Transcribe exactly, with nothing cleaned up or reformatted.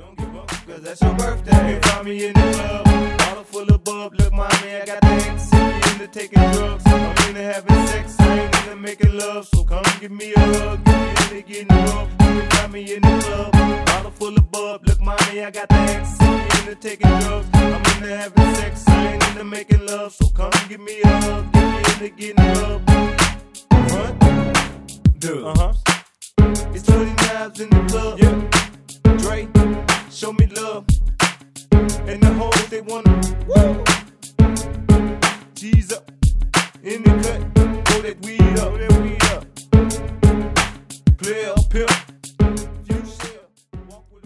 Don't give up, cause that's your birthday. You find me in the club, bottle full of bub. Look, mommy, I got the ecstasy into taking drugs. I'm into having sex, I ain't into making love. So come give me a hug, give me into getting rough. You find me in the club, bottle full of bub. Look, mommy, I got the ecstasy into taking drugs. I'm into having sex, I ain't into making love. So come give me a hug, give me into getting rough. Front, dude, uh-huh. It's thirty knives in the club, yeah. Dre, show me love. And the hoes, they wanna, woo. G's up, in the cut.